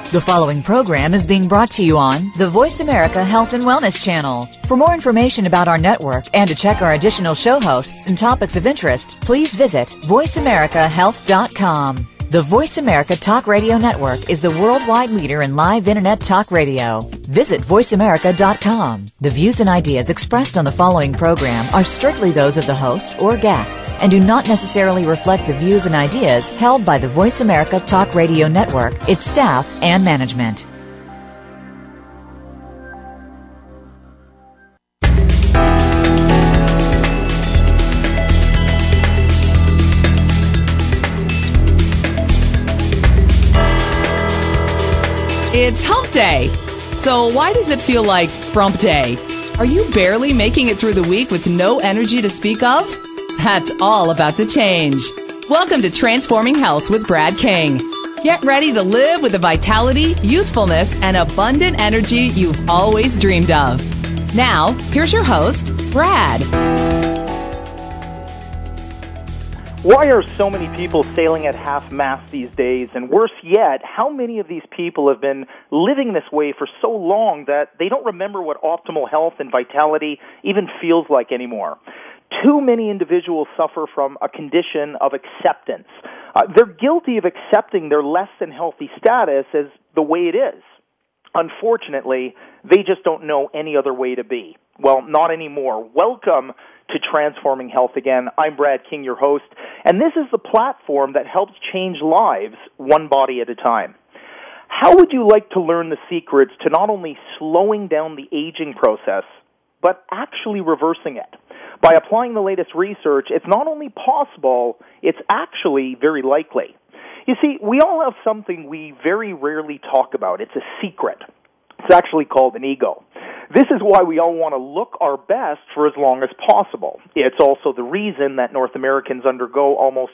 The following program is being brought to you on the Voice America Health and Wellness channel. For more information about our network and to check our additional show hosts and topics of interest, please visit voiceamericahealth.com. The Voice America Talk Radio Network is the worldwide leader in live Internet talk radio. Visit voiceamerica.com. The views and ideas expressed on the following program are strictly those of the host or guests and do not necessarily reflect the views and ideas held by the Voice America Talk Radio Network, its staff, and management. It's hump day. So why does it feel like frump day? Are you barely making it through the week with no energy to speak of? That's all about to change. Welcome to Transforming Health with Brad King. Get ready to live with the vitality, youthfulness, and abundant energy you've always dreamed of. Now, here's your host, Brad. Why are so many people sailing at half-mast these days? And worse yet, how many of these people have been living this way for so long that they don't remember what optimal health and vitality even feels like anymore? Too many individuals suffer from a condition of acceptance. They're guilty of accepting their less than healthy status as the way it is. Unfortunately, they just don't know any other way to be. Well, not anymore. Welcome to Transforming Health again. I'm Brad King, your host, and this is the platform that helps change lives one body at a time. How would you like to learn the secrets to not only slowing down the aging process, but actually reversing it? By applying the latest research, it's not only possible, it's actually very likely. You see, we all have something we very rarely talk about. It's a secret. It's actually called an ego. This is why we all want to look our best for as long as possible. It's also the reason that North Americans undergo almost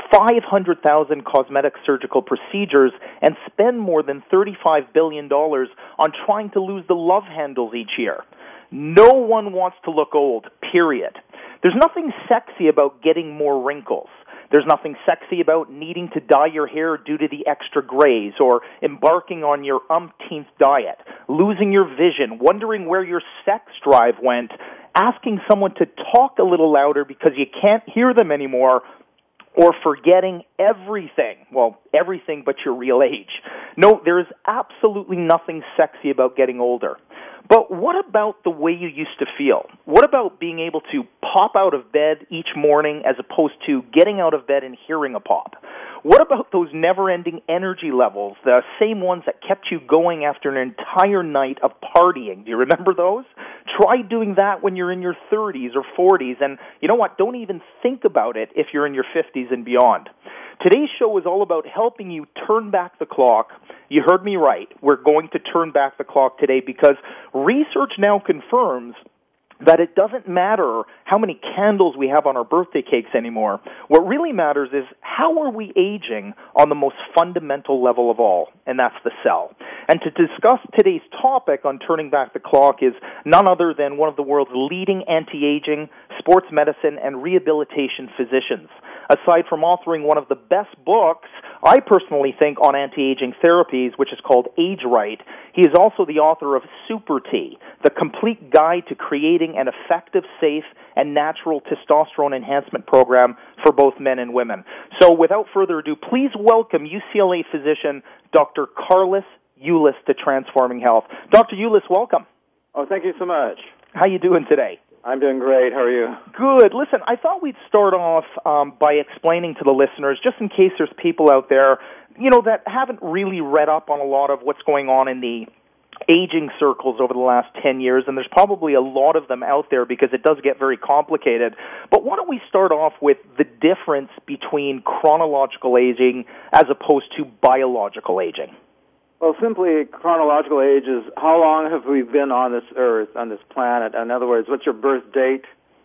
500,000 cosmetic surgical procedures and spend more than $35 billion on trying to lose the love handles each year. No one wants to look old, period. There's nothing sexy about getting more wrinkles. There's nothing sexy about needing to dye your hair due to the extra grays or embarking on your umpteenth diet, losing your vision, wondering where your sex drive went, asking someone to talk a little louder because you can't hear them anymore, or forgetting everything. Well, everything but your real age. No, there is absolutely nothing sexy about getting older. But what about the way you used to feel? What about being able to pop out of bed each morning as opposed to getting out of bed and hearing a pop? What about those never-ending energy levels, the same ones that kept you going after an entire night of partying? Do you remember those? Try doing that when you're in your 30s or 40s, and you know what? Don't even think about it if you're in your 50s and beyond. Today's show is all about helping you turn back the clock. You heard me right. We're going to turn back the clock today because research now confirms that it doesn't matter how many candles we have on our birthday cakes anymore. What really matters is how are we aging on the most fundamental level of all, and that's the cell. And to discuss today's topic on turning back the clock is none other than one of the world's leading anti-aging, sports medicine, and rehabilitation physicians. Aside from authoring one of the best books, I personally think, on anti-aging therapies, which is called Age Right, he is also the author of Super T, the complete guide to creating an effective, safe, and natural testosterone enhancement program for both men and women. So without further ado, please welcome UCLA physician Dr. Carlos Ulis to Transforming Health. Dr. Ulis, welcome. Oh, thank you so much. How you doing today? I'm doing great. How are you? Good. Listen, I thought we'd start off by explaining to the listeners, just in case there's people out there, you know, that haven't really read up on a lot of what's going on in the aging circles over the last 10 years, and there's probably a lot of them out there because it does get very complicated. But why don't we start off with the difference between chronological aging as opposed to biological aging? Well, simply, chronological age is how long have we been on this earth, on this planet? In other words, what's your birth date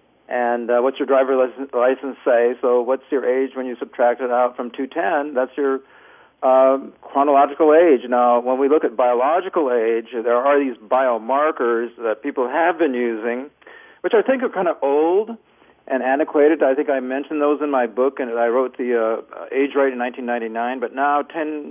and what's your driver's license say? So what's your age when you subtract it out from 210? That's your chronological age. Now, when we look at biological age, there are these biomarkers that people have been using, which I think are kind of old, and antiquated. I think I mentioned those in my book, and I wrote the age rate in 1999. But now,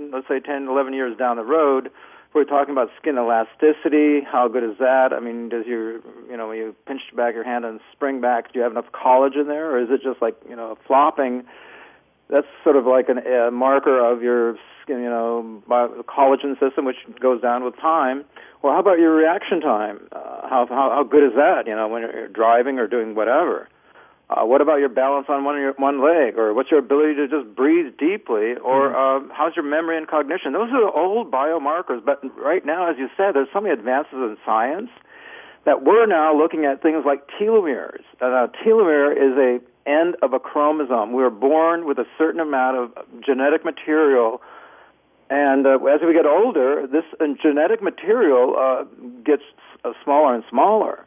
11 years down the road, we're talking about skin elasticity. How good is that? I mean, does when you pinch back your hand and spring back, do you have enough collagen there, or is it just like, flopping? That's sort of like a marker of your skin, collagen system, which goes down with time. Well, how about your reaction time? How good is that? When you're driving or doing whatever. What about your balance on one leg, or what's your ability to just breathe deeply, or how's your memory and cognition? Those are old biomarkers, but right now, as you said, there's so many advances in science that we're now looking at things like telomeres. Telomere is a end of a chromosome. We are born with a certain amount of genetic material, and as we get older, this genetic material gets smaller and smaller.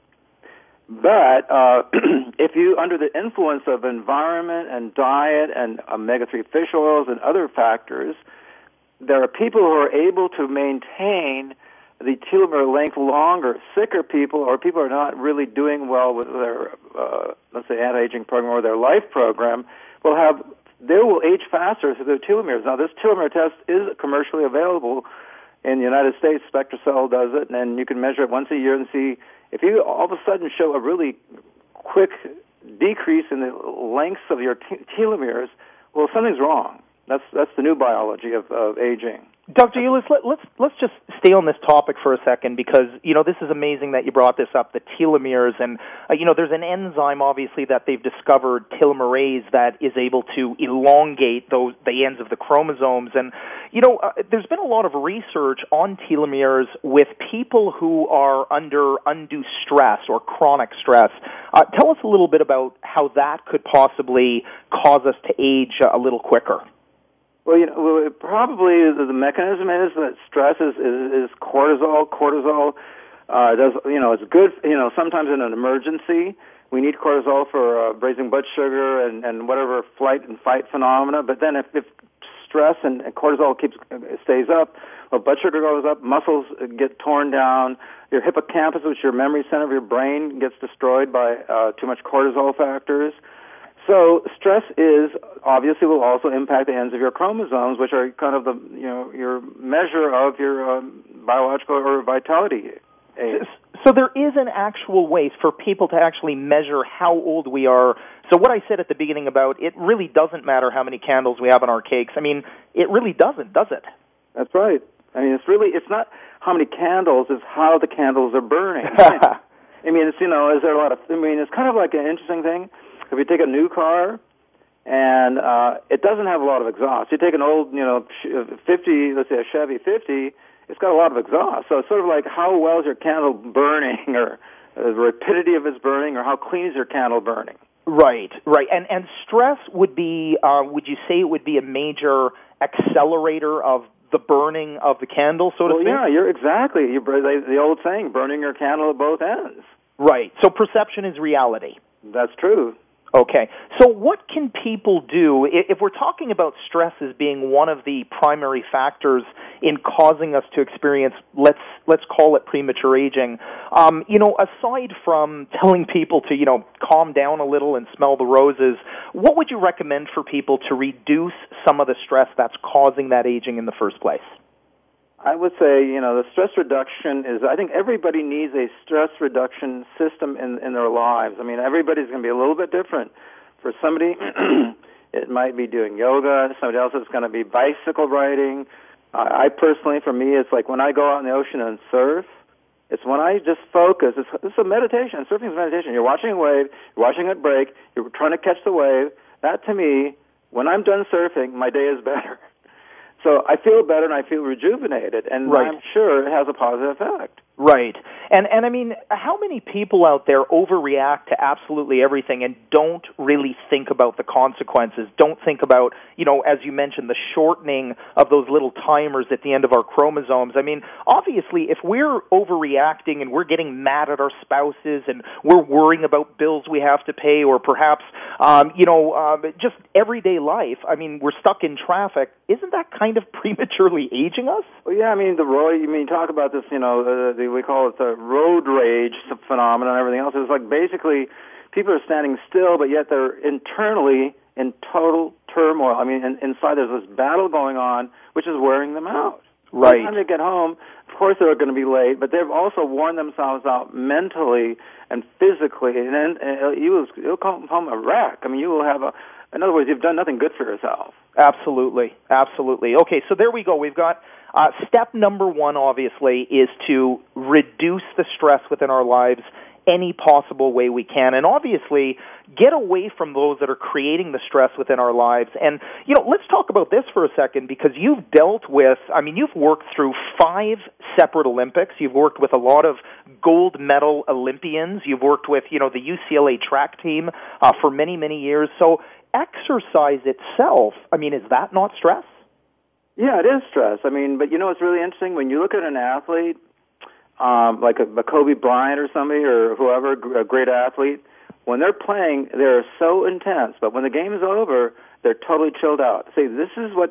But if you, under the influence of environment and diet and omega-3 fish oils and other factors, there are people who are able to maintain the telomere length longer. Sicker people, or people who are not really doing well with their, let's say, anti-aging program or their life program, they will age faster through their telomeres. Now, this telomere test is commercially available in the United States. SpectraCell does it, and you can measure it once a year and see if you all of a sudden show a really quick decrease in the lengths of your telomeres. Well, something's wrong. That's the new biology of aging. Dr. Ulis, let's just stay on this topic for a second, because this is amazing that you brought this up, the telomeres, and there's an enzyme obviously that they've discovered, telomerase, that is able to elongate the ends of the chromosomes, and there's been a lot of research on telomeres with people who are under undue stress or chronic stress. Tell us a little bit about how that could possibly cause us to age a little quicker. Well, probably the mechanism is that stress is cortisol. Cortisol does, it's good, sometimes in an emergency. We need cortisol for raising blood sugar and whatever flight and fight phenomena. But then if stress and cortisol stays up, blood sugar goes up, muscles get torn down, your hippocampus, which is your memory center of your brain, gets destroyed by too much cortisol factors. So stress obviously will also impact the ends of your chromosomes, which are kind of your measure of your biological or vitality age. So there is an actual way for people to actually measure how old we are. So what I said at the beginning about it really doesn't matter how many candles we have on our cakes. I mean, it really doesn't, does it? That's right. I mean, it's not how many candles, it's how the candles are burning. I mean, it's, it's kind of like an interesting thing. If you take a new car and it doesn't have a lot of exhaust, you take an old, 50, let's say a Chevy 50, it's got a lot of exhaust. So it's sort of like how well is your candle burning, or the rapidity of its burning, or how clean is your candle burning. Right. And stress would be, would you say it would be a major accelerator of the burning of the candle, so to speak? Yeah, you're exactly. The old saying, burning your candle at both ends. Right. So perception is reality. That's true. Okay. So what can people do if we're talking about stress as being one of the primary factors in causing us to experience, let's call it premature aging? Aside from telling people to, calm down a little and smell the roses, what would you recommend for people to reduce some of the stress that's causing that aging in the first place? I would say, the stress reduction is, I think everybody needs a stress reduction system in their lives. I mean, everybody's going to be a little bit different. For somebody, it might be doing yoga. Somebody else is going to be bicycle riding. I personally, for me, it's like when I go out in the ocean and surf, it's when I just focus. It's a meditation. Surfing is meditation. You're watching a wave, you're watching it break, you're trying to catch the wave. That, to me, when I'm done surfing, my day is better. So I feel better and I feel rejuvenated, and right. I'm sure it has a positive effect. Right. And I mean, how many people out there overreact to absolutely everything and don't really think about the consequences, don't think about, as you mentioned, the shortening of those little timers at the end of our chromosomes? I mean, obviously, if we're overreacting and we're getting mad at our spouses and we're worrying about bills we have to pay, or perhaps, just everyday life, I mean, we're stuck in traffic, isn't that kind of prematurely aging us? Well, yeah, I mean, talk about this, we call it the road rage phenomenon and everything else. It's like basically people are standing still, but yet they're internally in total turmoil. I mean, inside there's this battle going on, which is wearing them out. Right. By the time they get home, of course they're going to be late, but they've also worn themselves out mentally and physically, and then you'll come home a wreck. I mean, you will have in other words, you've done nothing good for yourself. Absolutely. Okay, so there we go. We've got step number one, obviously, is to reduce the stress within our lives any possible way we can, and obviously get away from those that are creating the stress within our lives. And, let's talk about this for a second, because you've you've worked through 5 separate Olympics. You've worked with a lot of gold medal Olympians. You've worked with, the UCLA track team for many, many years. So exercise itself, is that not stress? Yeah, it is stress. But it's really interesting when you look at an athlete, like a Kobe Bryant or somebody or whoever, a great athlete, when they're playing, they're so intense. But when the game is over, they're totally chilled out. See, this is what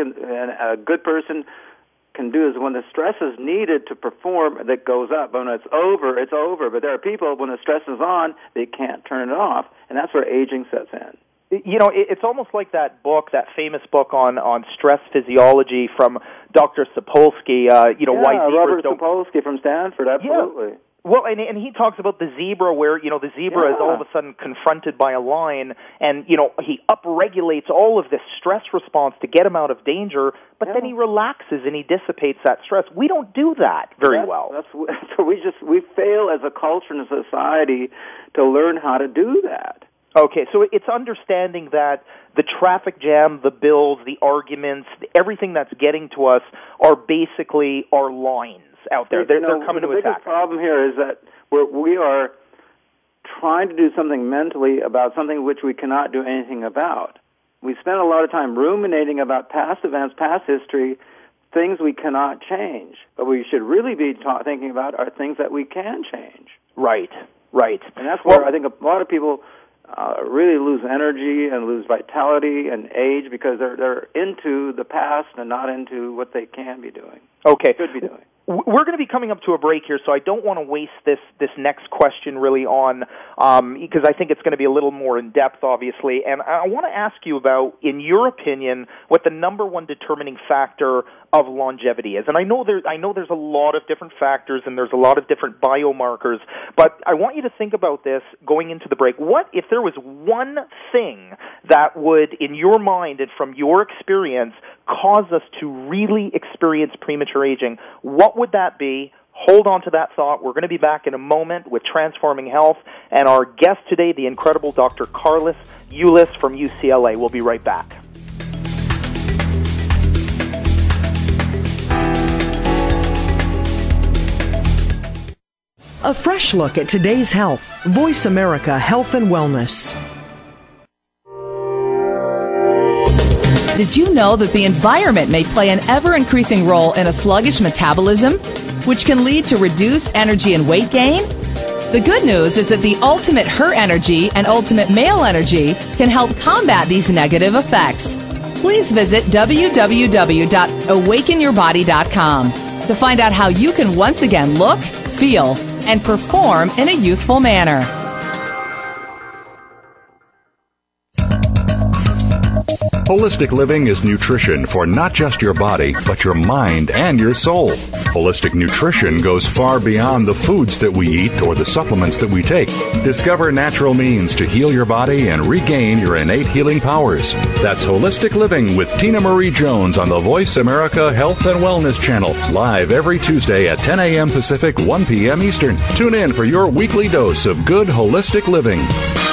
a good person can do, is when the stress is needed to perform, that goes up. But when it's over, it's over. But there are people, when the stress is on, they can't turn it off, and that's where aging sets in. It's almost like that famous book on stress physiology from Dr. Sapolsky. Why zebras Robert Sapolsky from Stanford, absolutely. Yeah. Well, and he talks about the zebra, where the zebra is all of a sudden confronted by a lion, and he upregulates all of this stress response to get him out of danger, but then he relaxes and he dissipates that stress. We don't do that very well. So we fail as a culture and a society to learn how to do that. Okay, so it's understanding that the traffic jam, the bills, the arguments, everything that's getting to us are basically our lines out there. They're coming to attack. The biggest problem here is that we are trying to do something mentally about something which we cannot do anything about. We spend a lot of time ruminating about past events, past history, things we cannot change. But we should really be thinking about are things that we can change. Right. And that's where I think a lot of people really lose energy and lose vitality and age, because they're into the past and not into what they can be doing. Okay. Could be doing. We're going to be coming up to a break here, so I don't want to waste this next question really on, because I think it's going to be a little more in-depth, obviously. And I want to ask you about, in your opinion, what the number one determining factor of longevity is. And I know there's a lot of different factors and there's a lot of different biomarkers, but I want you to think about this going into the break. What if there was one thing that would, in your mind and from your experience, cause us to really experience premature aging? What would that be? Hold on to that thought. We're going to be back in a moment with Transforming Health, and our guest today, the incredible Dr. Carlos Ulis from UCLA. We'll be right back. A fresh look at today's health. Voice America Health and Wellness. Did you know that the environment may play an ever-increasing role in a sluggish metabolism, which can lead to reduced energy and weight gain? The good news is that the Ultimate Her Energy and Ultimate Male Energy can help combat these negative effects. Please visit www.awakenyourbody.com to find out how you can once again look, feel, and perform in a youthful manner. Holistic living is nutrition for not just your body, but your mind and your soul. Holistic nutrition goes far beyond the foods that we eat or the supplements that we take. Discover natural means to heal your body and regain your innate healing powers. That's Holistic Living with Tina Marie Jones on the Voice America Health and Wellness Channel, live every Tuesday at 10 a.m. Pacific, 1 p.m. Eastern. Tune in for your weekly dose of good holistic living.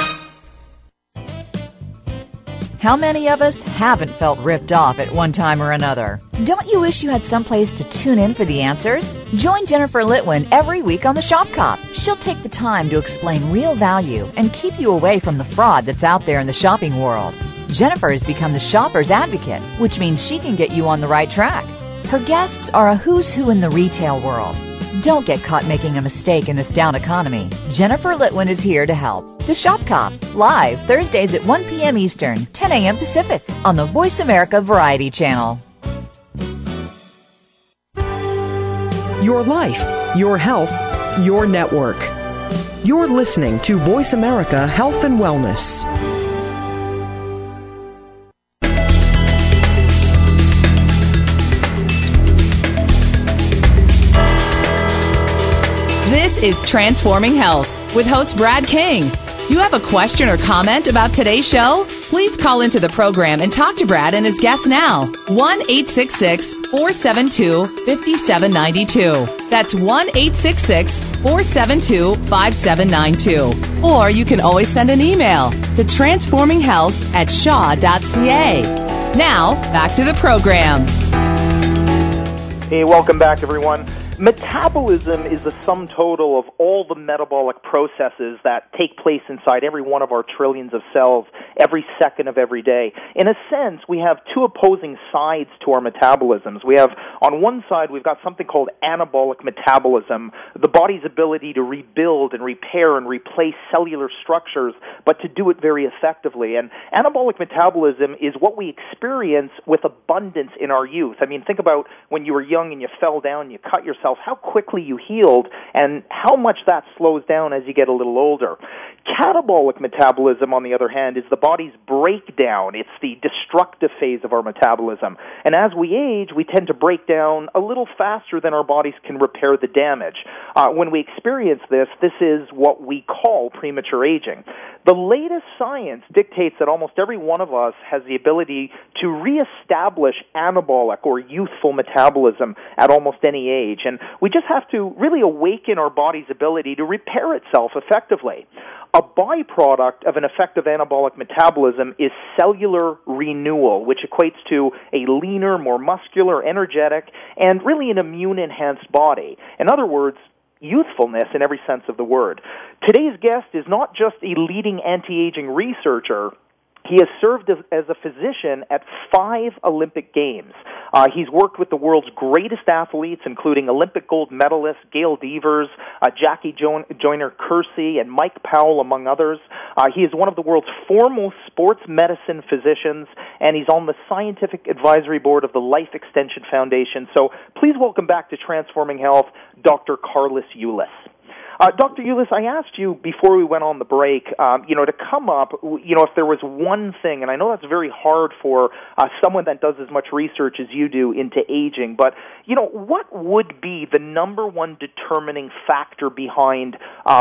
How many of us haven't felt ripped off at one time or another? Don't you wish you had someplace to tune in for the answers? Join Jennifer Litwin every week on The Shop Cop. She'll take the time to explain real value and keep you away from the fraud that's out there in the shopping world. Jennifer has become the shopper's advocate, which means she can get you on the right track. Her guests are a who's who in the retail world. Don't get caught making a mistake in this down economy. Jennifer Litwin is here to help. The Shop Cop, live Thursdays at 1 p.m. Eastern, 10 a.m. Pacific, on the Voice America Variety Channel. Your life, your health, your network. You're listening to Voice America Health and Wellness. This is Transforming Health with host Brad King. You have a question or comment about today's show? Please call into the program and talk to Brad and his guests now. 1-866-472-5792. That's 1-866-472-5792. Or you can always send an email to transforminghealth@shaw.ca. Now, back to the program. Hey, welcome back, everyone. Metabolism is the sum total of all the metabolic processes that take place inside every one of our trillions of cells every second of every day. In a sense, we have two opposing sides to our metabolisms. We have, on one side, we've got something called anabolic metabolism, the body's ability to rebuild and repair and replace cellular structures, but to do it very effectively. And anabolic metabolism is what we experience with abundance in our youth. I mean, think about when you were young and you fell down, you cut yourself, how quickly you healed and how much that slows down as you get a little older. Catabolic metabolism, on the other hand, is the body's breakdown. It's the destructive phase of our metabolism. And as we age, we tend to break down a little faster than our bodies can repair the damage. When we experience this is what we call premature aging. The latest science dictates that almost every one of us has the ability to reestablish anabolic or youthful metabolism at almost any age. And we just have to really awaken our body's ability to repair itself effectively. A byproduct of an effective anabolic metabolism is cellular renewal, which equates to a leaner, more muscular, energetic, and really an immune-enhanced body. In other words, youthfulness in every sense of the word. Today's guest is not just a leading anti-aging researcher. He has served as a physician at 5 Olympic Games. He's worked with the world's greatest athletes, including Olympic gold medalists Gail Devers, Jackie Joyner-Kersee, and Mike Powell, among others. He is one of the world's foremost sports medicine physicians, and he's on the scientific advisory board of the Life Extension Foundation. So please welcome back to Transforming Health, Dr. Carlos Ullis. Dr. Ullis, I asked you before we went on the break, to come up, if there was one thing, and I know that's very hard for someone that does as much research as you do into aging, but, what would be the number one determining factor behind,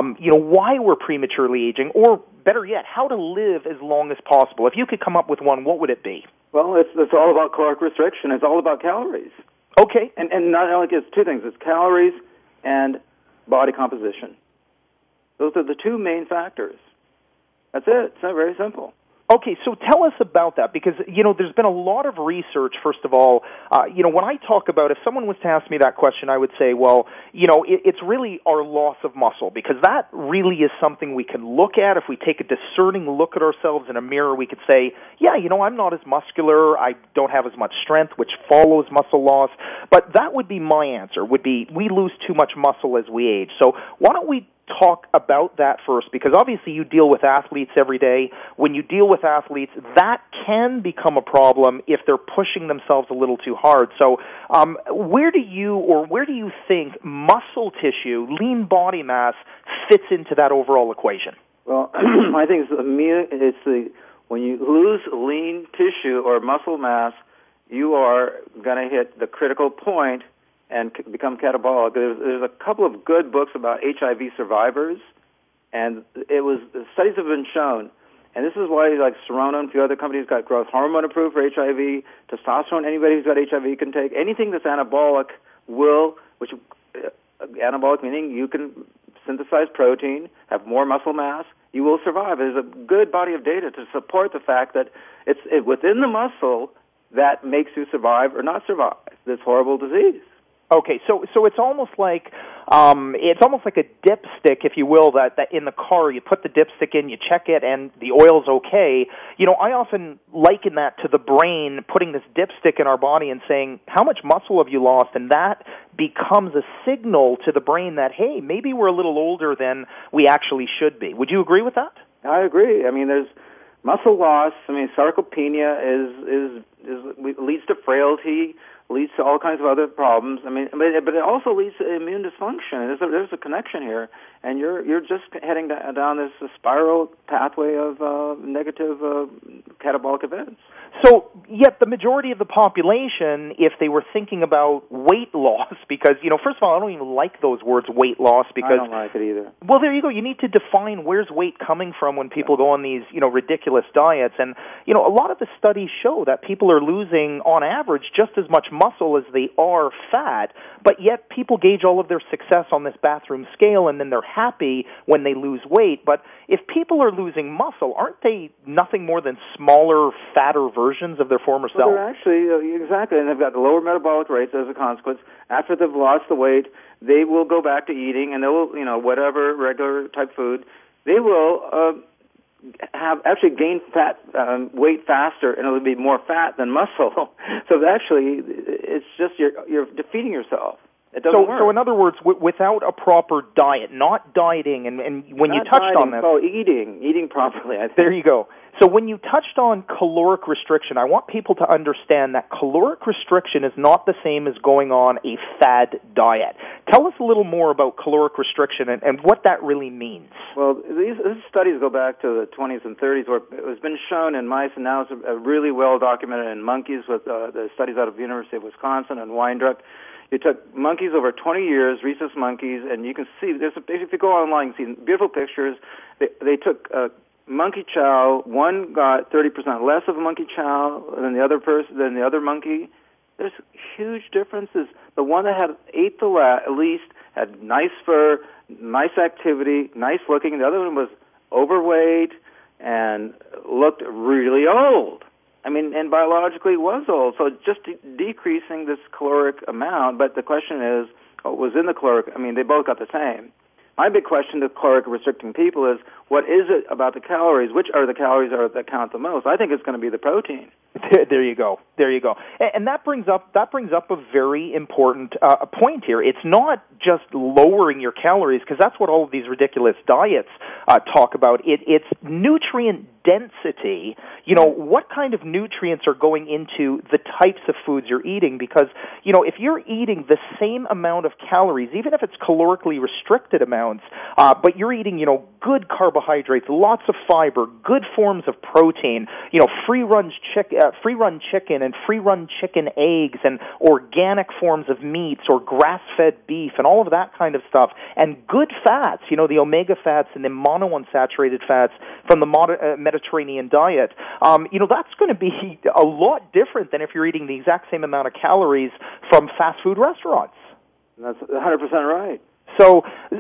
why we're prematurely aging, or better yet, how to live as long as possible? If you could come up with one, what would it be? Well, it's all about caloric restriction. It's all about calories. Okay. And not only it's two things. It's calories and body composition. Those are the two main factors. That's it. It's not very simple. Okay, so tell us about that, because, there's been a lot of research, first of all. When I talk about, if someone was to ask me that question, I would say, well, it's really our loss of muscle, because that really is something we can look at. If we take a discerning look at ourselves in a mirror, we could say, yeah, I'm not as muscular, I don't have as much strength, which follows muscle loss. But that would be my answer, would be we lose too much muscle as we age. So why don't we talk about that first, because obviously you deal with athletes every day. When you deal with athletes, that can become a problem if they're pushing themselves a little too hard. So where do you think muscle tissue, lean body mass, fits into that overall equation? Well, I think when you lose lean tissue or muscle mass, you are going to hit the critical point and become catabolic. There's a couple of good books about HIV survivors, and studies have been shown, and this is why like Serono and a few other companies got growth hormone approved for HIV, testosterone. Anybody who's got HIV can take anything that's anabolic. Anabolic meaning you can synthesize protein, have more muscle mass, you will survive. There's a good body of data to support the fact that it's within the muscle that makes you survive or not survive this horrible disease. Okay, so it's almost like a dipstick, if you will, that in the car you put the dipstick in, you check it, and the oil's okay. I often liken that to the brain putting this dipstick in our body and saying, how much muscle have you lost? And that becomes a signal to the brain that, hey, maybe we're a little older than we actually should be. Would you agree with that? I agree. I mean, there's muscle loss. I mean, sarcopenia leads to frailty. leads to all kinds of other problems. I mean, but it also leads to immune dysfunction. There's a connection here, and you're just heading down this spiral pathway of negative catabolic events. So, yet the majority of the population, if they were thinking about weight loss, because, first of all, I don't even like those words, weight loss, because... I don't like it either. Well, there you go. You need to define where's weight coming from when people go on these, ridiculous diets. And, a lot of the studies show that people are losing, on average, just as much muscle as they are fat, but yet people gauge all of their success on this bathroom scale, and then they're happy when they lose weight. But if people are losing muscle, aren't they nothing more than smaller, fatter versions of their former self? They're actually, exactly, and they've got lower metabolic rates as a consequence. After they've lost the weight, they will go back to eating, and they will, whatever regular type food, they will have actually gain weight faster, and it'll be more fat than muscle. So actually, it's just you're defeating yourself. It doesn't work. So in other words, without a proper diet, not dieting, and when you touched on this... Oh, eating properly, I think. There you go. So when you touched on caloric restriction, I want people to understand that caloric restriction is not the same as going on a fad diet. Tell us a little more about caloric restriction and what that really means. Well, these studies go back to the 20s and 30s, where it has been shown in mice, and now it's really well documented in monkeys with the studies out of the University of Wisconsin and Weindruck. You took monkeys over 20 years, rhesus monkeys, and you can see, if you go online, you see beautiful pictures. They took monkey chow. One got 30% less of monkey chow than the other monkey. There's huge differences. The one that ate the least had nice fur, nice activity, nice looking. The other one was overweight and looked really old. I mean, and biologically was old. So just decreasing this caloric amount. But the question is, what was in the caloric? I mean, they both got the same. My big question to caloric restricting people is, what is it about the calories? Which are the calories that count the most? I think it's going to be the protein. There you go. And that brings up a very important point here. It's not just lowering your calories, because that's what all of these ridiculous diets talk about. It's nutrient density. What kind of nutrients are going into the types of foods you're eating? Because, if you're eating the same amount of calories, even if it's calorically restricted amounts, but you're eating, good carbohydrates, lots of fiber, good forms of protein, free-run chicken and free-run chicken eggs and organic forms of meats or grass-fed beef and all of that kind of stuff, and good fats, the omega fats and the monounsaturated fats from the Mediterranean diet, that's going to be a lot different than if you're eating the exact same amount of calories from fast food restaurants. That's 100% right. So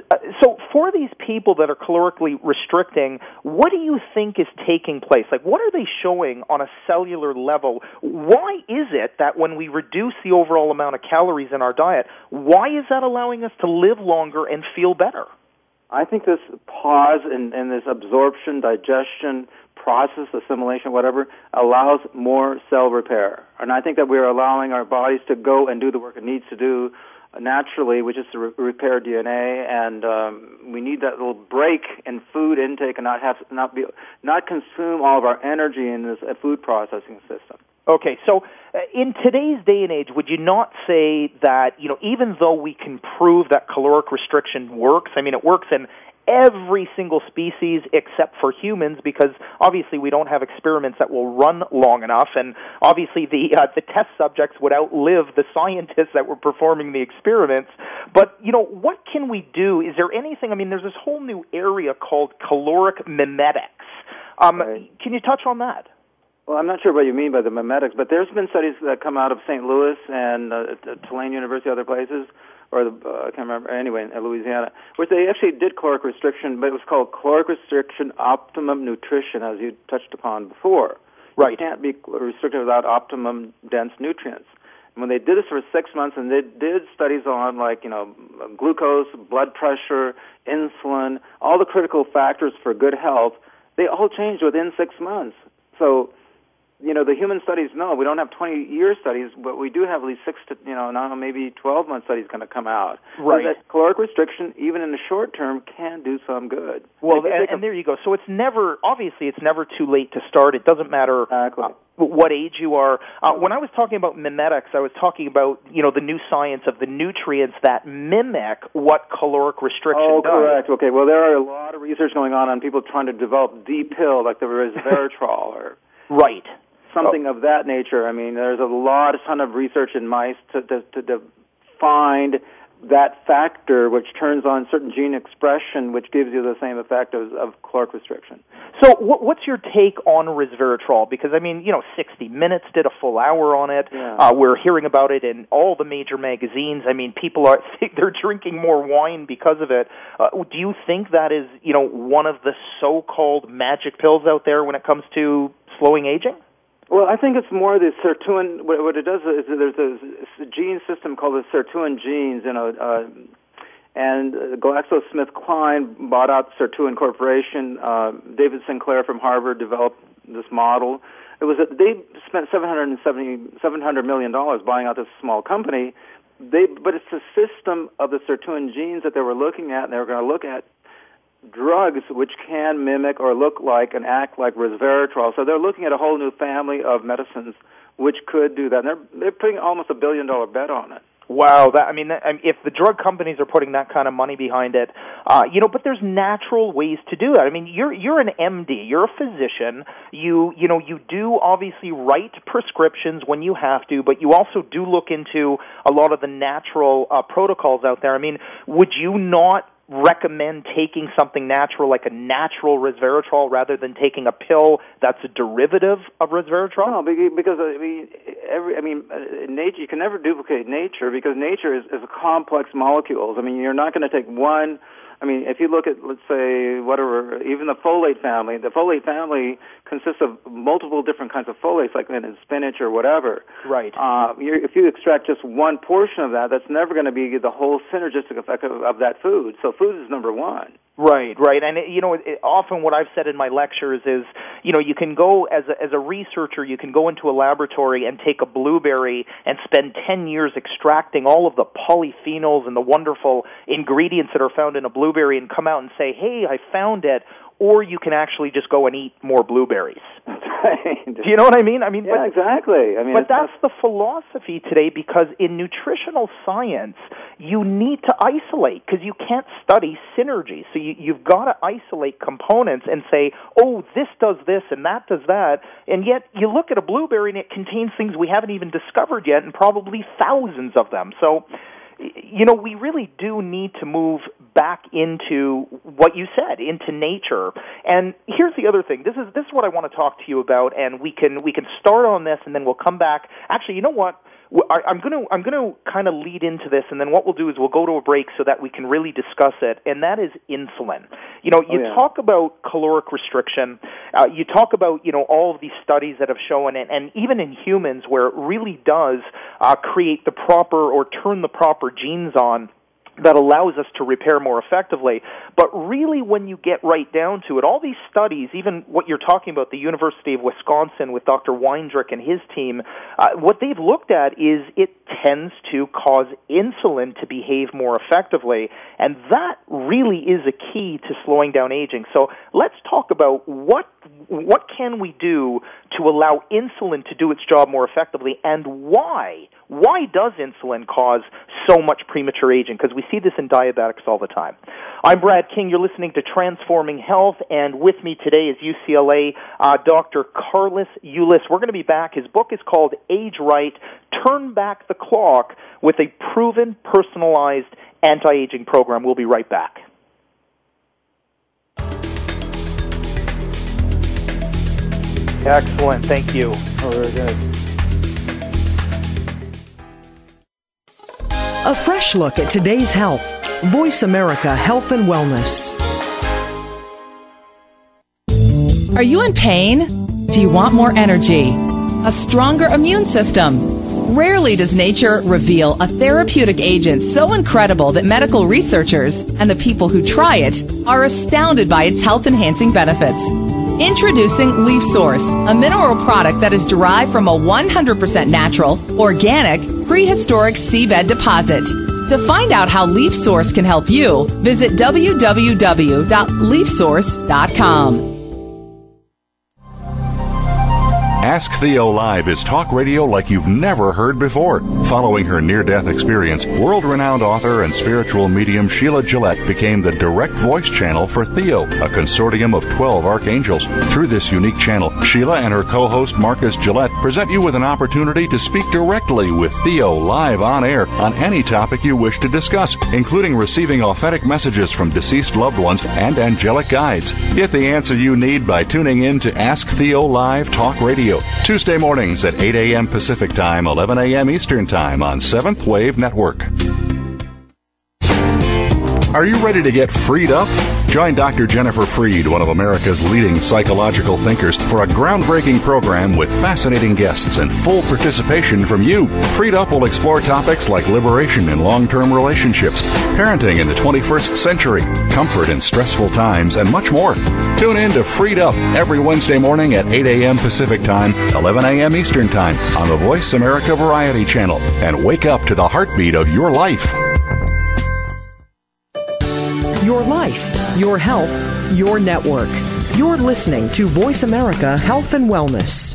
for these people that are calorically restricting, what do you think is taking place? Like, what are they showing on a cellular level? Why is it that when we reduce the overall amount of calories in our diet, why is that allowing us to live longer and feel better? I think this pause in this absorption, digestion, process, assimilation, whatever, allows more cell repair. And I think that we're allowing our bodies to go and do the work it needs to do naturally, which is to repair DNA, and we need that little break in food intake and not consume all of our energy in this food processing system. Okay, so in today's day and age, would you not say that, even though we can prove that caloric restriction works, I mean, it works in every single species except for humans, because obviously we don't have experiments that will run long enough, and obviously the test subjects would outlive the scientists that were performing the experiments. But, what can we do? Is there anything, I mean, there's this whole new area called caloric mimetics. Right. Can you touch on that? Well, I'm not sure what you mean by the mimetics, but there's been studies that come out of St. Louis and Tulane University, other places, or I can't remember, anyway, in Louisiana, which they actually did caloric restriction, but it was called caloric restriction optimum nutrition, as you touched upon before. Right. You can't be restricted without optimum dense nutrients. And when they did this for 6 months, and they did studies on, glucose, blood pressure, insulin, all the critical factors for good health, they all changed within 6 months. So, the human studies, no, we don't have 20-year studies, but we do have at least 6 to, now maybe 12-month studies going to come out. Right. So that caloric restriction, even in the short term, can do some good. Well, and there you go. So it's never too late to start. It doesn't matter. Exactly. what age you are. When I was talking about mimetics, I was talking about, the new science of the nutrients that mimic what caloric restriction does. Oh, correct. Okay, well, there are a lot of research going on people trying to develop the pill, like the resveratrol or right. something of that nature. I mean, there's a ton of research in mice to find that factor which turns on certain gene expression, which gives you the same effect of caloric restriction. So what's your take on resveratrol? Because, 60 Minutes did a full hour on it. Yeah. We're hearing about it in all the major magazines. People they're drinking more wine because of it. Do you think that is, one of the so-called magic pills out there when it comes to slowing aging? Well, I think it's more the sirtuin. What it does is there's a gene system called the sirtuin genes, and GlaxoSmithKline bought out Sirtuin Corporation. David Sinclair from Harvard developed this model. They spent $700 million buying out this small company. But it's the system of the sirtuin genes that they were looking at, and they were going to look at drugs which can mimic or look like and act like resveratrol. So they're looking at a whole new family of medicines which could do that. And they're putting almost $1 billion bet on it. Wow, if the drug companies are putting that kind of money behind it, but there's natural ways to do that. You're an MD, you're a physician. You do obviously write prescriptions when you have to, but you also do look into a lot of the natural protocols out there. Would you not recommend taking something natural like a natural resveratrol rather than taking a pill that's a derivative of resveratrol? No, because nature, you can never duplicate nature because nature is complex molecules. You're not going to take one. If you look at, let's say, even the folate family consists of multiple different kinds of folates, like in spinach or whatever. Right. If you extract just one portion of that, that's never going to be the whole synergistic effect of that food. So food is number one. Right. And, often what I've said in my lectures is, you can go, as a researcher, you can go into a laboratory and take a blueberry and spend 10 years extracting all of the polyphenols and the wonderful ingredients that are found in a blueberry and come out and say, hey, I found it. Or you can actually just go and eat more blueberries. Do you know what I mean? Yeah, exactly. But that's the philosophy today, because in nutritional science, you need to isolate because you can't study synergy. So you've got to isolate components and say, oh, this does this and that does that. And yet you look at a blueberry and it contains things we haven't even discovered yet, and probably thousands of them. So we really do need to move back into what you said, into nature. And here's the other thing. This is what I want to talk to you about, and we can start on this, and then we'll come back. Actually, you know what? I'm going to kind of lead into this, and then what we'll do is we'll go to a break so that we can really discuss it, and that is insulin. You talk about caloric restriction. You talk about all of these studies that have shown it, and even in humans where it really does create the proper or turn the proper genes on that allows us to repair more effectively. But really, when you get right down to it, all these studies, even what you're talking about, the University of Wisconsin with Dr. Weindrich and his team, what they've looked at is it tends to cause insulin to behave more effectively, and that really is a key to slowing down aging. So let's talk about what can we do to allow insulin to do its job more effectively, and why? Why does insulin cause so much premature aging? Because we see this in diabetics all the time. I'm Brad King. You're listening to Transforming Health, and with me today is UCLA Dr. Carlos Ullis. We're going to be back. His book is called Age Right, Turn Back the Clock with a Proven Personalized Anti-Aging Program. We'll be right back. Excellent. Thank you. Oh, very good. A fresh look at today's health. Voice America Health and Wellness. Are you in pain? Do you want more energy? A stronger immune system? Rarely does nature reveal a therapeutic agent so incredible that medical researchers and the people who try it are astounded by its health-enhancing benefits. Introducing Leaf Source, a mineral product that is derived from a 100% natural, organic, prehistoric seabed deposit. To find out how Leaf Source can help you, visit www.leafsource.com. Ask Theo Live is talk radio like you've never heard before. Following her near-death experience, world-renowned author and spiritual medium Sheila Gillette became the direct voice channel for Theo, a consortium of 12 archangels. Through this unique channel, Sheila and her co-host Marcus Gillette present you with an opportunity to speak directly with Theo live on air on any topic you wish to discuss, including receiving authentic messages from deceased loved ones and angelic guides. Get the answer you need by tuning in to Ask Theo Live Talk Radio, Tuesday mornings at 8 a.m. Pacific Time, 11 a.m. Eastern Time on Seventh Wave Network. Are you ready to get freed up? Join Dr. Jennifer Freed, one of America's leading psychological thinkers, for a groundbreaking program with fascinating guests and full participation from you. Freed Up will explore topics like liberation in long-term relationships, parenting in the 21st century, comfort in stressful times, and much more. Tune in to Freed Up every Wednesday morning at 8 a.m. Pacific Time, 11 a.m. Eastern Time on the Voice America Variety Channel, and wake up to the heartbeat of your life. Your life, your health, your network. You're listening to Voice America Health and Wellness.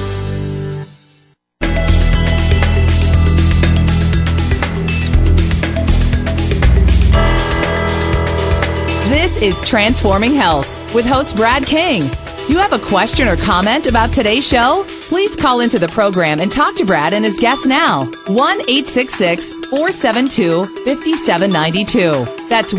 This is Transforming Health with host Brad King. Do you have a question or comment about today's show? Please call into the program and talk to Brad and his guests now. 1-866-472-5792. That's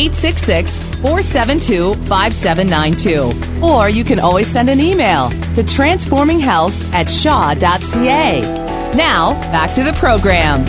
1-866-472-5792. Or you can always send an email to transforminghealth@shaw.ca. Now, back to the program.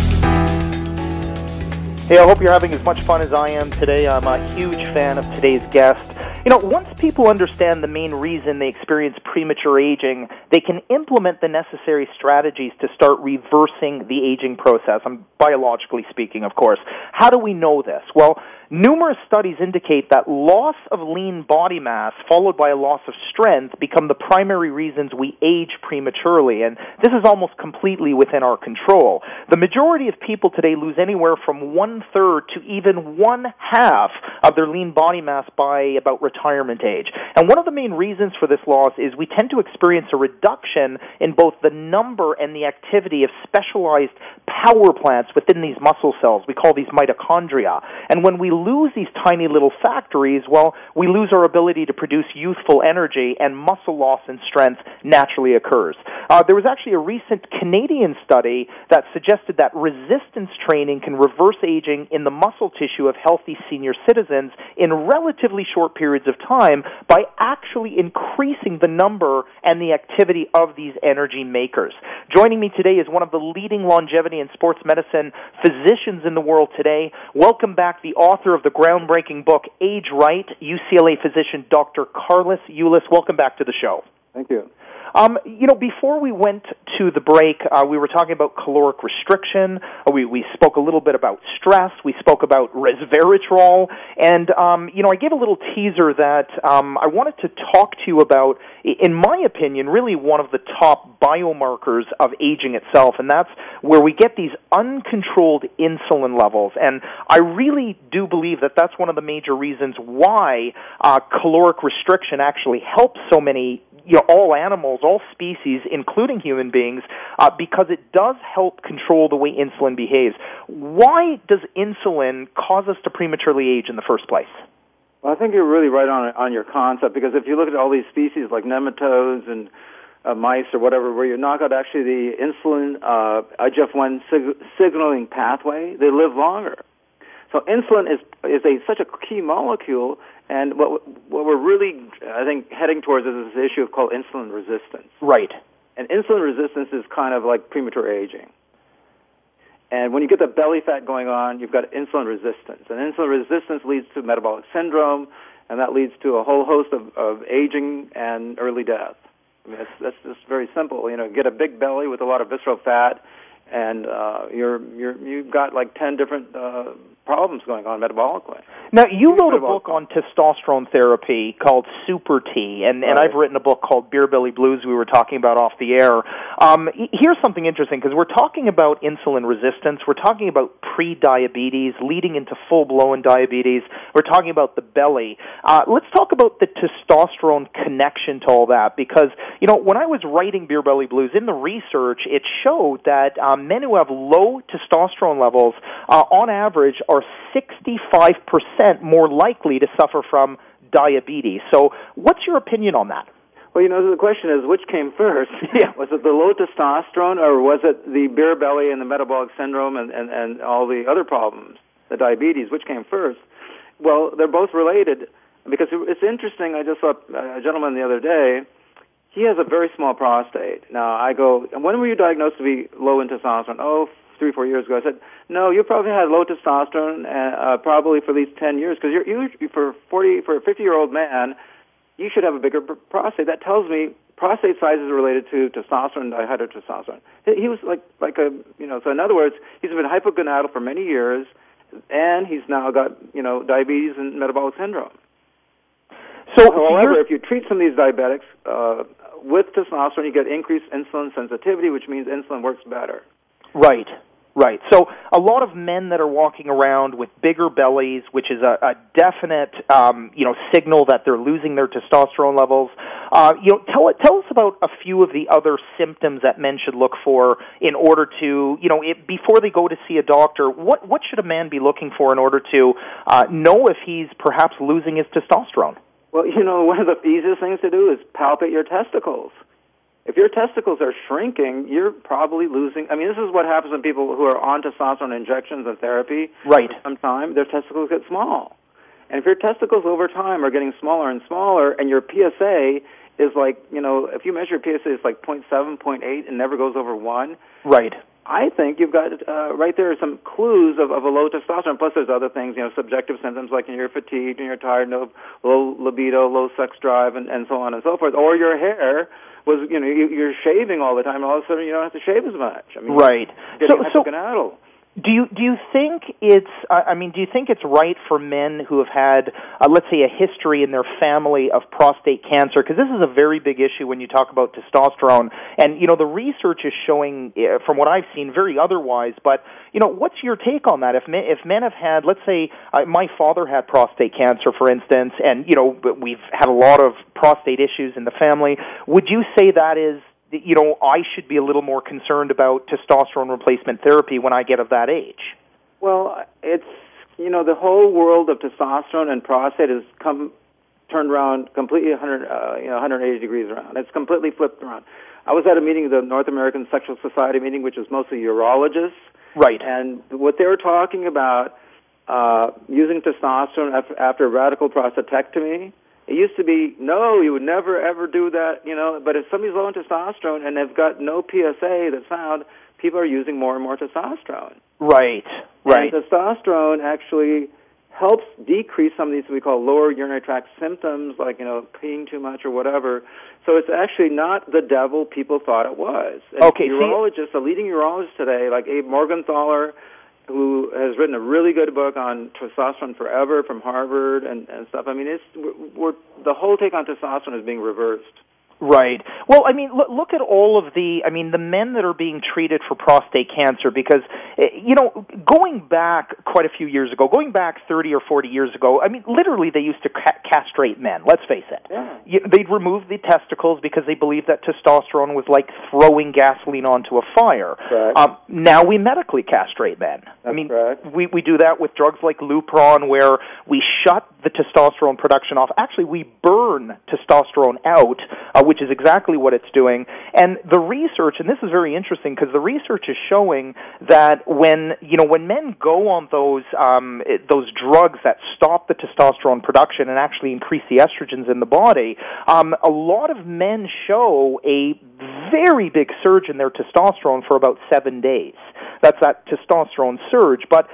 Hey, I hope you're having as much fun as I am today. I'm a huge fan of today's guest. You know, once people understand the main reason they experience premature aging, they can implement the necessary strategies to start reversing the aging process. I'm biologically speaking, of course. How do we know this? Well, numerous studies indicate that loss of lean body mass followed by a loss of strength become the primary reasons we age prematurely, and this is almost completely within our control. The majority of people today lose anywhere from 1/3 to even 1/2 of their lean body mass by about retirement age. And one of the main reasons for this loss is we tend to experience a reduction in both the number and the activity of specialized power plants within these muscle cells. We call these mitochondria. And when we lose these tiny little factories, well, we lose our ability to produce youthful energy, and muscle loss and strength naturally occurs. There was actually a recent Canadian study that suggested that resistance training can reverse aging in the muscle tissue of healthy senior citizens in relatively short periods of time by actually increasing the number and the activity of these energy makers. Joining me today is one of the leading longevity and sports medicine physicians in the world today. Welcome back, the author of the groundbreaking book, Age Right, UCLA physician Dr. Carlos Ulis. Welcome back to the show. Thank you. You know, before we went to the break, we were talking about caloric restriction. We spoke a little bit about stress. We spoke about resveratrol. And, you know, I gave a little teaser that I wanted to talk to you about, in my opinion, really one of the top biomarkers of aging itself, and that's where we get these uncontrolled insulin levels. And I really do believe that that's one of the major reasons why caloric restriction actually helps so many, you know, all animals, all species, including human beings, because it does help control the way insulin behaves. Why does insulin cause us to prematurely age in the first place? Well, I think you're really right on your concept, because if you look at all these species like nematodes and mice or whatever, where you knock out actually the insulin IGF-1 signaling pathway, they live longer. So insulin is such a key molecule. And what we're really, I think, heading towards is this issue called insulin resistance. Right. And insulin resistance is kind of like premature aging. And when you get the belly fat going on, you've got insulin resistance. And insulin resistance leads to metabolic syndrome, and that leads to a whole host of aging and early death. I mean, that's just very simple. You know, get a big belly with a lot of visceral fat, and you've got like 10 different problems going on metabolically. Now, you wrote a book on testosterone therapy called Super T, and I've written a book called Beer Belly Blues we were talking about off the air. Here's something interesting, because we're talking about insulin resistance, we're talking about pre-diabetes, leading into full-blown diabetes, we're talking about the belly. Let's talk about the testosterone connection to all that, because, you know, when I was writing Beer Belly Blues, in the research, it showed that men who have low testosterone levels, on average, are 65% more likely to suffer from diabetes. So what's your opinion on that? Well, you know, the question is, which came first? Yeah. Was it the low testosterone, or was it the beer belly and the metabolic syndrome and all the other problems, the diabetes? Which came first? Well, they're both related, because it's interesting. I just saw a gentleman the other day. He has a very small prostate. Now, I go, when were you diagnosed to be low in testosterone? Oh, 3-4 years ago. I said, no, you probably had low testosterone probably for at least 10 years, because for a 50-year-old man, you should have a bigger prostate. That tells me prostate size is related to testosterone and dihydrotestosterone. He was like a, you know, so in other words, he's been hypogonadal for many years, and he's now got, you know, diabetes and metabolic syndrome. So, however, if you treat some of these diabetics with testosterone, you get increased insulin sensitivity, which means insulin works better. Right. Right. So a lot of men that are walking around with bigger bellies, which is a definite, signal that they're losing their testosterone levels. Tell us about a few of the other symptoms that men should look for in order to, before they go to see a doctor. What should a man be looking for in order to know if he's perhaps losing his testosterone? Well, one of the easiest things to do is palpate your testicles. If your testicles are shrinking, you're probably losing. I mean, this is what happens when people who are on testosterone injections and therapy for some time, their testicles get small. And if your testicles over time are getting smaller and smaller, and your PSA is like, if you measure your PSA, it's like 0.7, 0.8, and never goes over 1. Right. I think you've got right there some clues of a low testosterone. Plus, there's other things, subjective symptoms like you're fatigued and you're tired, low libido, low sex drive, and so on and so forth. Or your hair was, you're shaving all the time, and all of a sudden you don't have to shave as much. I mean, right. So do you think it's? Do you think it's right for men who have had, let's say, a history in their family of prostate cancer? Because this is a very big issue when you talk about testosterone, and the research is showing, from what I've seen, very otherwise. But what's your take on that? If men have had, let's say, my father had prostate cancer, for instance, and we've had a lot of prostate issues in the family. Would you say that is? I should be a little more concerned about testosterone replacement therapy when I get of that age? Well, it's, the whole world of testosterone and prostate has turned around completely 180 degrees around. It's completely flipped around. I was at a meeting, the North American Sexual Society meeting, which is mostly urologists. Right. And what they were talking about, using testosterone after radical prostatectomy, it used to be, no, you would never, ever do that, but if somebody's low in testosterone and they've got no PSA that's found, people are using more and more testosterone. Right. And testosterone actually helps decrease some of these what we call lower urinary tract symptoms, like, peeing too much or whatever. So it's actually not the devil people thought it was. And okay. The leading urologists today, like Abe Morgenthaler, who has written a really good book on testosterone forever from Harvard and stuff. I mean, the whole take on testosterone is being reversed. Right. Well, look at all of the men that are being treated for prostate cancer, because, going back quite a few years ago, going back 30 or 40 years ago, literally they used to castrate men, let's face it. Yeah. They'd remove the testicles because they believed that testosterone was like throwing gasoline onto a fire. Correct. Now we medically castrate men. That's correct. We do that with drugs like Lupron, where we shut the testosterone production off. Actually, we burn testosterone out, which is exactly what it's doing. And the research, and this is very interesting because the research is showing that when men go on those drugs that stop the testosterone production and actually increase the estrogens in the body, a lot of men show a very big surge in their testosterone for about 7 days. That's that testosterone surge. But,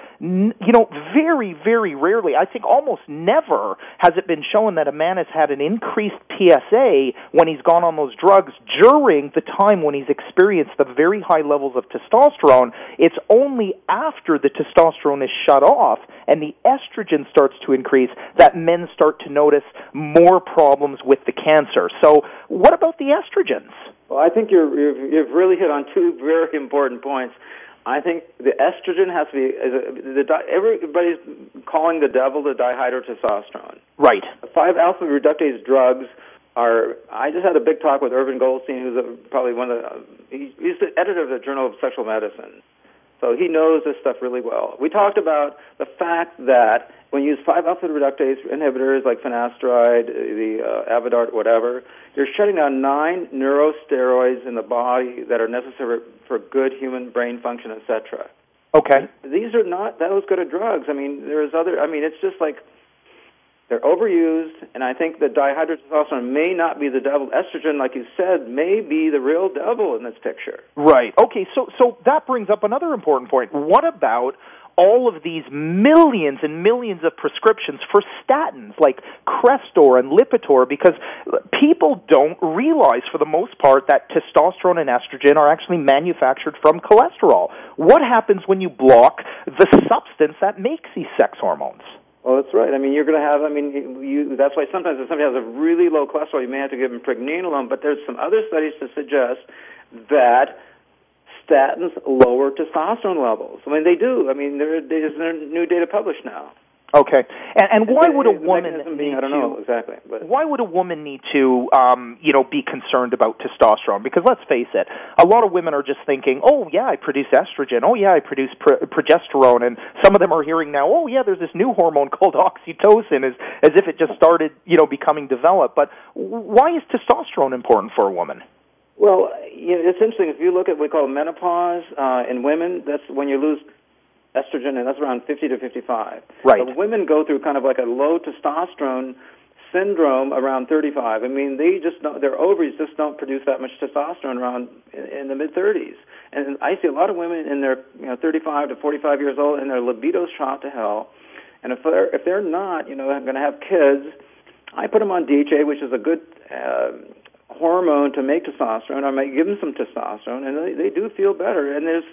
very, very rarely, I think almost never, has it been shown that a man has had an increased PSA when he's gone on those drugs during the time when he's experienced the very high levels of testosterone. It's only after the testosterone is shut off and the estrogen starts to increase that men start to notice more problems with the cancer. So what about the estrogens? Well, I think you've really hit on two very important points. I think the estrogen has to be, everybody's calling the devil the dihydrotestosterone. Right. 5-alpha reductase drugs are, I just had a big talk with Irvin Goldstein, who's probably one of the, he's the editor of the Journal of Sexual Medicine. So he knows this stuff really well. We talked about the fact that when you use 5-alpha reductase inhibitors like finasteride, the Avodart, whatever, you're shutting down 9 neurosteroids in the body that are necessary for good human brain function, etc. Okay. These are not those good of drugs. I mean, it's just like they're overused, and I think that dihydrotestosterone may not be the devil. Estrogen, like you said, may be the real devil in this picture. Right. Okay, so that brings up another important point. What about all of these millions and millions of prescriptions for statins like Crestor and Lipitor, because people don't realize for the most part that testosterone and estrogen are actually manufactured from cholesterol. What happens when you block the substance that makes these sex hormones? Well, that's right. I mean, you're going to have, that's why sometimes if somebody has a really low cholesterol, you may have to give them pregnenolone, but there's some other studies to suggest that statins lower testosterone levels. I mean, they do. I mean, there's new data published now. Okay, and why would a woman need I don't know exactly, but why would a woman need to be concerned about testosterone? Because let's face it, a lot of women are just thinking, oh yeah, I produce estrogen, oh yeah, I produce progesterone, and some of them are hearing now, oh yeah, there's this new hormone called oxytocin, as if it just started becoming developed. But why is testosterone important for a woman? Well, it's interesting. If you look at what we call menopause in women, that's when you lose estrogen, and that's around 50 to 55. Right. But women go through kind of like a low testosterone syndrome around 35. I mean, their ovaries just don't produce that much testosterone around in the mid-30s. And I see a lot of women in their 35 to 45 years old, and their libido's shot to hell. And if they're not going to have kids, I put them on DHA, which is a good hormone to make testosterone. I might give them some testosterone, and they do feel better. And there's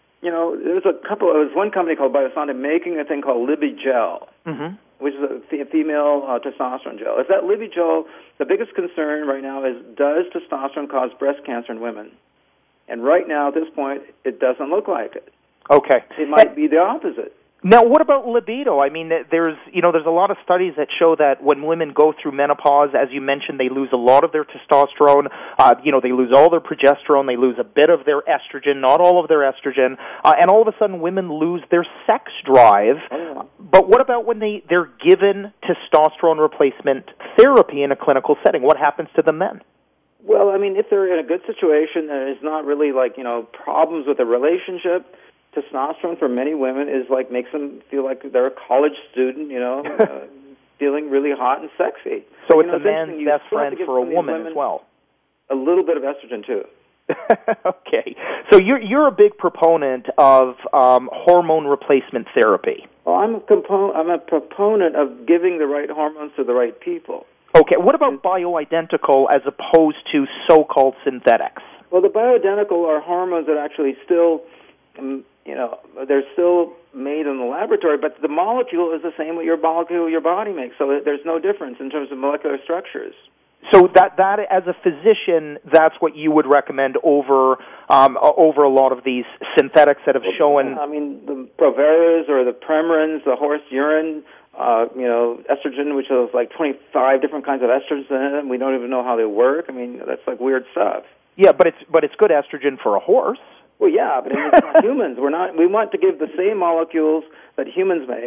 one company called Biosonic making a thing called Libigel, which is a female testosterone gel. If that Libigel, the biggest concern right now is, does testosterone cause breast cancer in women? And right now, at this point, it doesn't look like it. Okay. It might be the opposite. Now, what about libido? I mean, there's a lot of studies that show that when women go through menopause, as you mentioned, they lose a lot of their testosterone. They lose all their progesterone. They lose a bit of their estrogen, not all of their estrogen, and all of a sudden, women lose their sex drive. Oh. But what about when they're given testosterone replacement therapy in a clinical setting? What happens to them then? Well, I mean, if they're in a good situation, there's not really problems with the relationship. Testosterone for many women makes them feel like they're a college student, feeling really hot and sexy. So it's a man's best friend for a woman as well. A little bit of estrogen too. Okay, so you're a big proponent of hormone replacement therapy. Well, I'm a proponent of giving the right hormones to the right people. Okay, what about bioidentical as opposed to so-called synthetics? Well, the bioidentical are hormones that actually still they're still made in the laboratory, but the molecule is the same with your molecule your body makes, so there's no difference in terms of molecular structures. So that as a physician, that's what you would recommend over a lot of these synthetics that have shown. I mean, the Proveras or the Premarins, the horse urine, estrogen, which has 25 different kinds of estrogens in it, and we don't even know how they work. I mean, that's weird stuff. Yeah, but it's good estrogen for a horse. Well, yeah, but it's not humans. We want to give the same molecules that humans make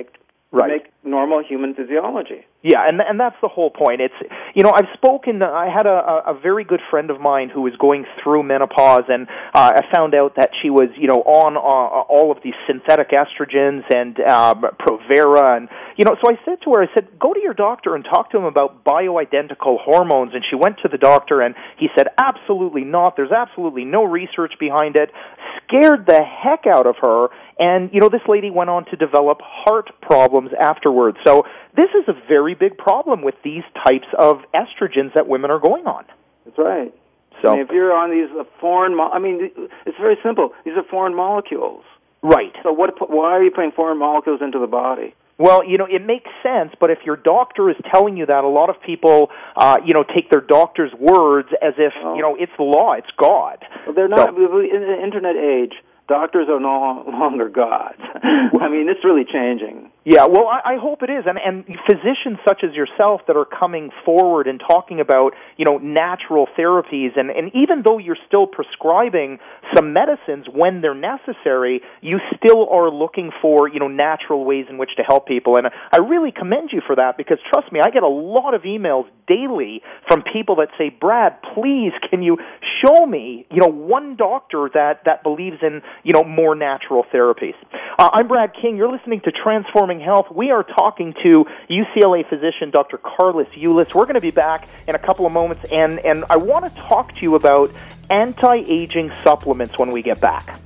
Right. make normal human physiology. Yeah, and that's the whole point. It's, I've spoken, I had a very good friend of mine who was going through menopause, and I found out that she was, on all of these synthetic estrogens and Provera, and, so I said to her, go to your doctor and talk to him about bioidentical hormones, and she went to the doctor, and he said, absolutely not, there's absolutely no research behind it, scared the heck out of her, and, this lady went on to develop heart problems afterwards. So this is a very big problem with these types of estrogens that women are going on. That's right. So if you're on these foreign, it's very simple. These are foreign molecules. Right. So why are you putting foreign molecules into the body? Well, it makes sense, but if your doctor is telling you that, a lot of people, take their doctor's words as if, it's the law, it's God. Well, they're not. In the Internet age, doctors are no longer gods. It's really changing. Yeah, well, I hope it is. And physicians such as yourself that are coming forward and talking about, natural therapies, and even though you're still prescribing some medicines when they're necessary, you still are looking for, natural ways in which to help people. And I really commend you for that, because trust me, I get a lot of emails daily from people that say, Brad, please, can you show me, one doctor that believes in, more natural therapies. I'm Brad King. You're listening to Transforming Health. We are talking to UCLA physician Dr. Carlos Ulis. We're going to be back in a couple of moments, and I want to talk to you about anti-aging supplements when we get back.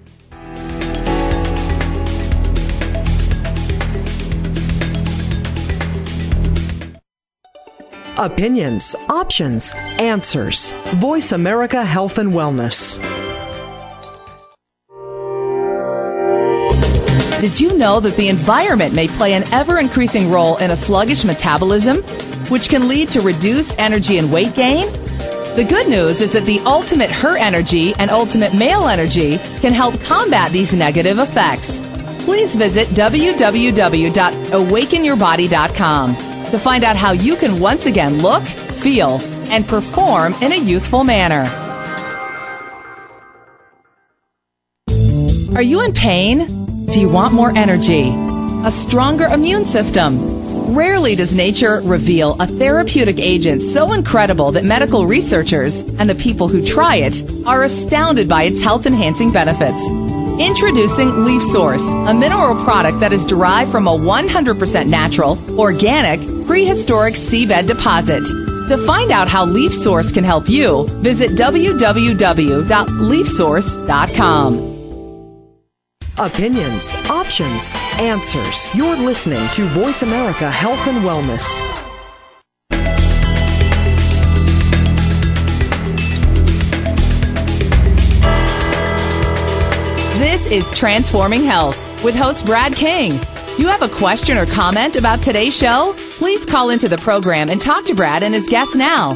Opinions, options, answers. Voice America Health and Wellness. Did you know that the environment may play an ever-increasing role in a sluggish metabolism, which can lead to reduced energy and weight gain? The good news is that the Ultimate Her Energy and Ultimate Male Energy can help combat these negative effects. Please visit www.awakenyourbody.com to find out how you can once again look, feel, and perform in a youthful manner. Are you in pain? Do you want more energy? A stronger immune system? Rarely does nature reveal a therapeutic agent so incredible that medical researchers and the people who try it are astounded by its health-enhancing benefits. Introducing Leaf Source, a mineral product that is derived from a 100% natural, organic, prehistoric seabed deposit. To find out how Leaf Source can help you, visit www.leafsource.com. Opinions, options, answers. You're listening to Voice America Health and Wellness. This is Transforming Health with host Brad King. Do you have a question or comment about today's show? Please call into the program and talk to Brad and his guests now.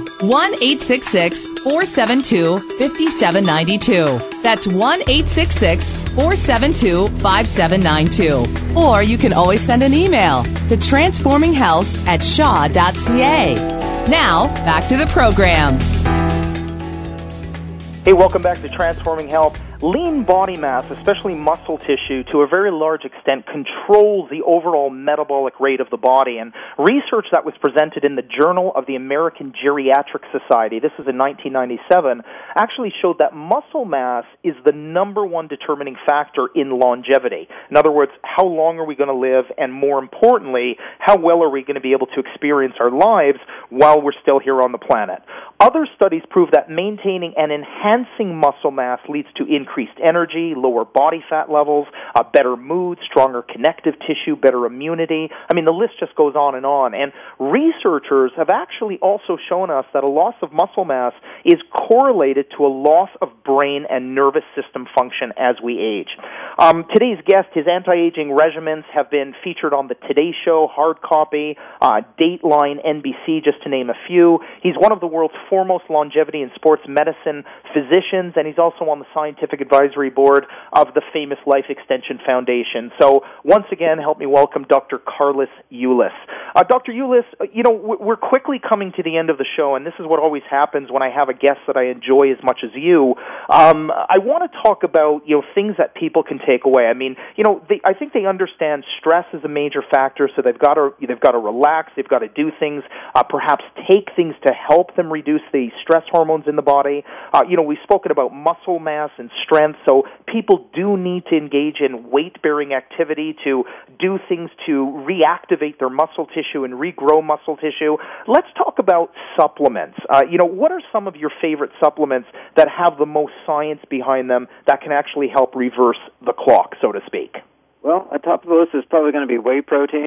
1-866-472-5792. That's 1-866-472-5792. Or you can always send an email to transforminghealth@shaw.ca. Now, back to the program. Hey, welcome back to Transforming Health. Lean body mass, especially muscle tissue, to a very large extent controls the overall metabolic rate of the body. And research that was presented in the Journal of the American Geriatric Society, this was in 1997, actually showed that muscle mass is the number one determining factor in longevity. In other words, how long are we going to live, and more importantly, how well are we going to be able to experience our lives while we're still here on the planet. Other studies prove that maintaining and enhancing muscle mass leads to increased energy, lower body fat levels, better mood, stronger connective tissue, better immunity. I mean, the list just goes on. And researchers have actually also shown us that a loss of muscle mass is correlated to a loss of brain and nervous system function as we age. Today's guest, his anti-aging regimens have been featured on the Today Show, Hard Copy, Dateline, NBC, just to name a few. He's one of the world's foremost longevity and sports medicine physicians, and he's also on the scientific advisory board of the famous Life Extension Foundation. So once again, help me welcome Dr. Carlos Ulis. Dr. Ulis, we're quickly coming to the end of the show, and this is what always happens when I have a guest that I enjoy as much as you. I want to talk about, things that people can take away. I mean, I think they understand stress is a major factor, so they've got to relax, they've got to do things, perhaps take things to help them reduce the stress hormones in the body. We've spoken about muscle mass and strength, so people do need to engage in weight-bearing activity to do things to reactivate their muscle tissue and regrow muscle tissue. Let's talk about supplements. What are some of your favorite supplements that have the most science behind them that can actually help reverse the clock, so to speak? Well, at top of the list is probably going to be whey protein.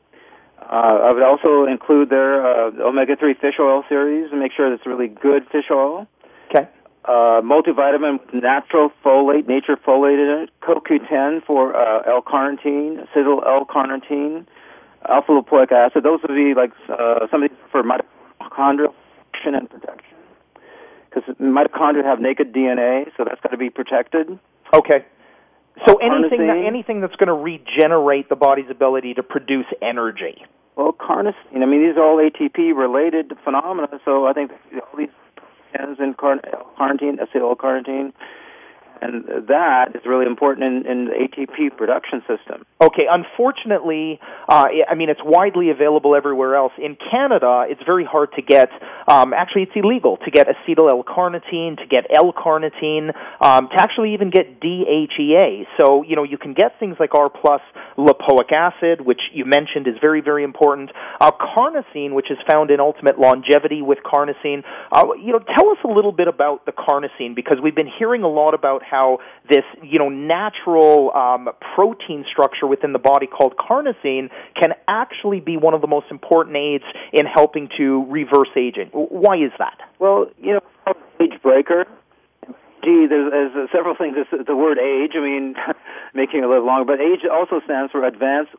I would also include their omega-3 fish oil series and make sure it's really good fish oil. Okay. Multivitamin with natural folate, nature folate in it, CoQ10 for L-carnitine, acetyl L-carnitine, alpha-lipoic acid. Those would be like something for mitochondrial function and protection. Because mitochondria have naked DNA, so that's got to be protected. Okay. So anything that's going to regenerate the body's ability to produce energy. Well, carnosine. I mean, these are all ATP-related phenomena, so I think all these ends in carnitine, acetyl-carnitine, and that is really important in the ATP production system. Okay, unfortunately, it's widely available everywhere else. In Canada, it's very hard to get, actually it's illegal to get acetyl L-carnitine, to get L-carnitine, to actually even get DHEA. So, you can get things like R+, lipoic acid, which you mentioned is very, very important. Carnosine, which is found in Ultimate Longevity with carnosine. Tell us a little bit about the carnosine, because we've been hearing a lot about how this, natural protein structure within the body called carnosine can actually be one of the most important aids in helping to reverse aging. Why is that? Well, age breaker. Gee, there's several things. The word age, making it live longer, but age also stands for advanced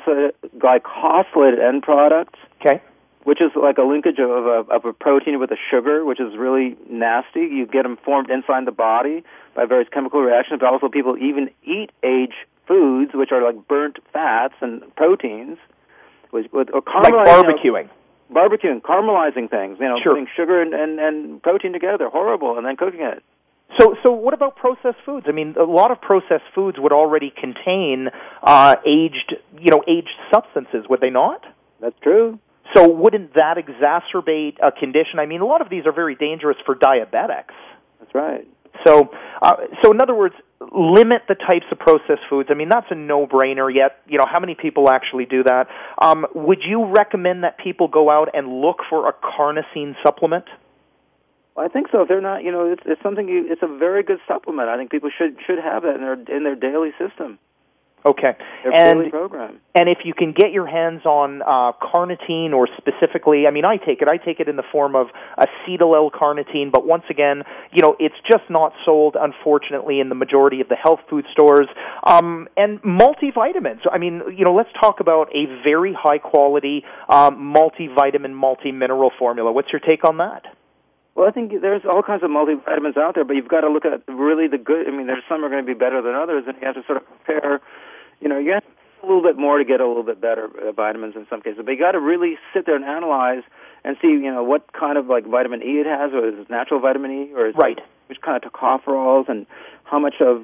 glycosylated end products. Okay. Which is like a linkage of a protein with a sugar, which is really nasty. You get them formed inside the body by various chemical reactions, but also people even eat age foods, which are like burnt fats and proteins, or like barbecuing. Barbecuing, caramelizing things, Sure. Putting sugar and protein together, horrible, and then cooking it. So what about processed foods? A lot of processed foods would already contain aged substances, would they not? That's true. So wouldn't that exacerbate a condition? A lot of these are very dangerous for diabetics. That's right. So in other words, limit the types of processed foods. That's a no-brainer, yet, how many people actually do that? Would you recommend that people go out and look for a carnosine supplement? Well, I think so. If they're not, it's something. It's a very good supplement. I think people should have that in their daily system. Okay. Their daily program. And if you can get your hands on carnitine, or specifically, I take it in the form of acetyl L-carnitine, but once again, it's just not sold, unfortunately, in the majority of the health food stores. And multivitamins. Let's talk about a very high-quality multivitamin, multi-mineral formula. What's your take on that? Well, I think there's all kinds of multivitamins out there, but you've got to look at really the good. There's some are going to be better than others, and you have to sort of compare. You have a little bit more to get a little bit better vitamins in some cases, but you got to really sit there and analyze and see, what kind of vitamin E it has, or is it natural vitamin E, or is right. Which kind of tocopherols, and how much of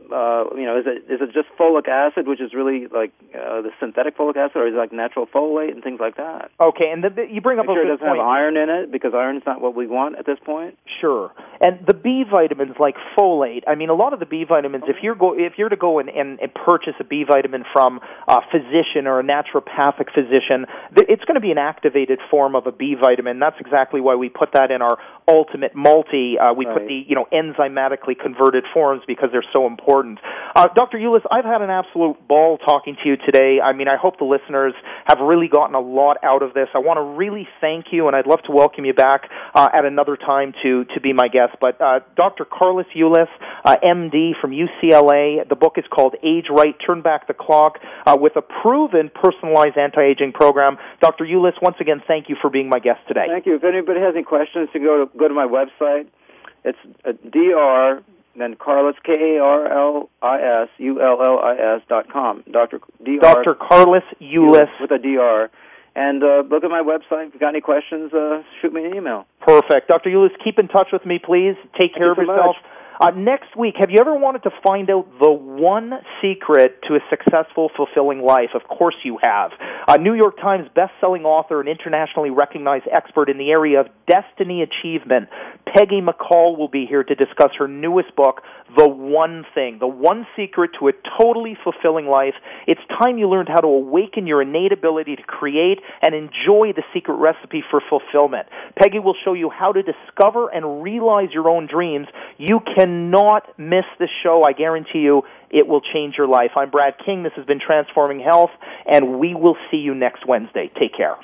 is it just folic acid, which is really the synthetic folic acid, or is it natural folate and things like that? Okay, and you bring up a good point. Make sure it doesn't have iron in it, because iron is not what we want at this point. Sure, and the B vitamins like folate. A lot of the B vitamins, if you're to go and purchase a B vitamin from a physician or a naturopathic physician, it's going to be an activated form of a B vitamin. That's exactly why we put that in our Ultimate Multi. We put the enzymatically converted forms because they're so important. Dr. Ulis, I've had an absolute ball talking to you today. I hope the listeners have really gotten a lot out of this. I want to really thank you, and I'd love to welcome you back at another time to be my guest. But Dr. Carlos Ulis, MD from UCLA, the book is called Age Right, Turn Back the Clock, with a proven personalized anti-aging program. Dr. Ulis, once again, thank you for being my guest today. Thank you. If anybody has any questions, to go to my website. It's Dr. Then Carlos, KarlisUllis.com. Dr. Carlos Ulis. With a DR. And look at my website. If you've got any questions, shoot me an email. Perfect. Dr. Ulis, keep in touch with me, please. Take care of yourself. Next week, have you ever wanted to find out the one secret to a successful, fulfilling life? Of course you have. New York Times best-selling author and internationally recognized expert in the area of destiny achievement, Peggy McCall, will be here to discuss her newest book, The One Thing, the one secret to a totally fulfilling life. It's time you learned how to awaken your innate ability to create and enjoy the secret recipe for fulfillment. Peggy will show you how to discover and realize your own dreams. You cannot miss this show. I guarantee you it will change your life. I'm Brad King. This has been Transforming Health, and we will see you next Wednesday. Take care.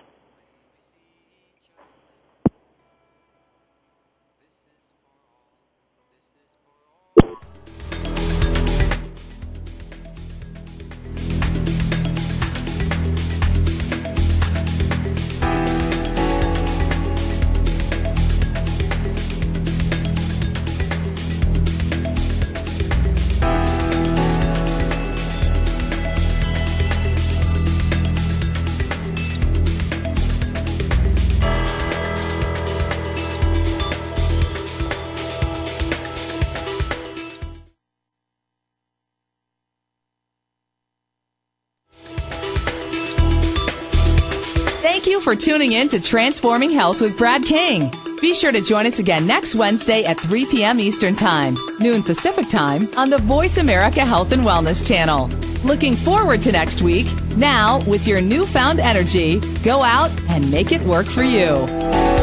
Thank you for tuning in to Transforming Health with Brad King. Be sure to join us again next Wednesday at 3 p.m. Eastern Time, noon Pacific Time, on the Voice America Health and Wellness channel. Looking forward to next week. Now, with your newfound energy, go out and make it work for you.